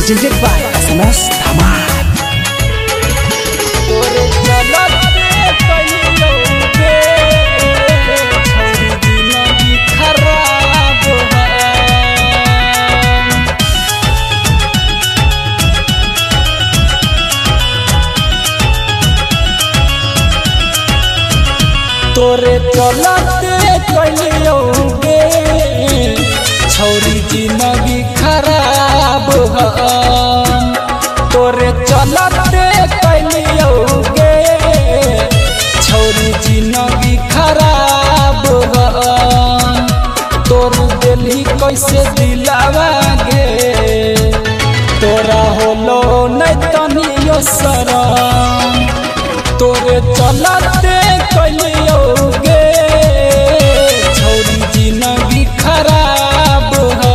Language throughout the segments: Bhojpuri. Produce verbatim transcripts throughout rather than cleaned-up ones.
presented by S M S Dhamal। तोरे चलते कलियोगे छौरी जिंदगी खराब है। तोरे चलते कलियोगे छौरी जिंदगी खराब है। तोर दिली कैसे दिलावागे तोरा होलो नहीं तनियो शरम। तोरे चलते कलियोगे छौरी जिंदगी खराब है।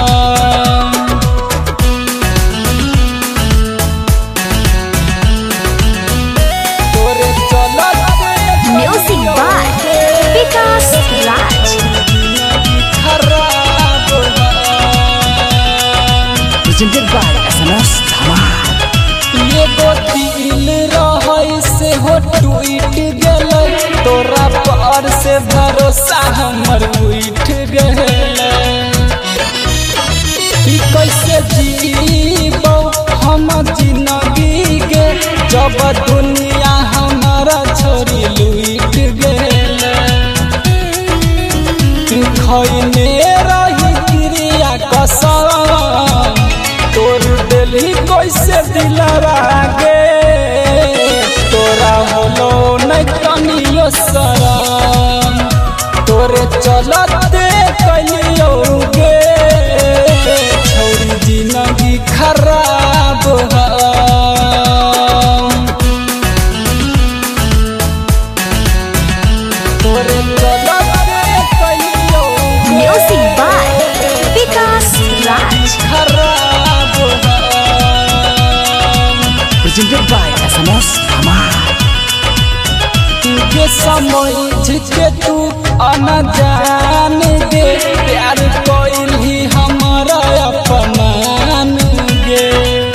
तोरे चलते Music by Vikas Raj। खराब है। presented by S M S Dhamal। ये गो दिल रहे से हो टूट गले तोरा पर से भरोसा हमर उठ गले। ई कैसे जीबो हम जिंदगी के जब दुनिया हमारा छोड़ी लूट गले। खैने रही क्रिया कसम तोर दिली कैसे दिलवागे तोरा होलो नहीं तनियो शरम। तोरे चलते कलियोगे छौरी जिंदगी खराब है। तोरे चलते कलियोगे Music by Vikas Raj। खराब है। presented by S M S Dhamal। तुझे समझ के तू अनजान गे प्यार कोइल ही हमारा अपमान गे।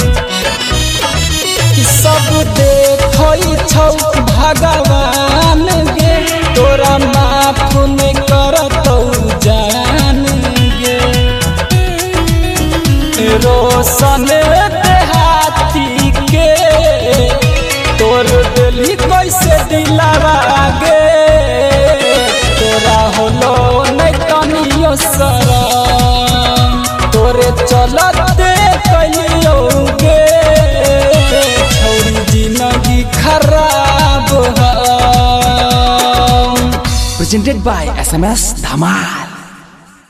कि सब देखई छौ भगवान गे तोरा माफ नहीं करतौ जान गे। रोशन देहाती के तोर दिली कैसे दिलावागे तोरा होलो नहीं तनियो शरम। तोरे चलते कलियोगे छौरी जिंदगी खराब है। presented by S M S Dhamal।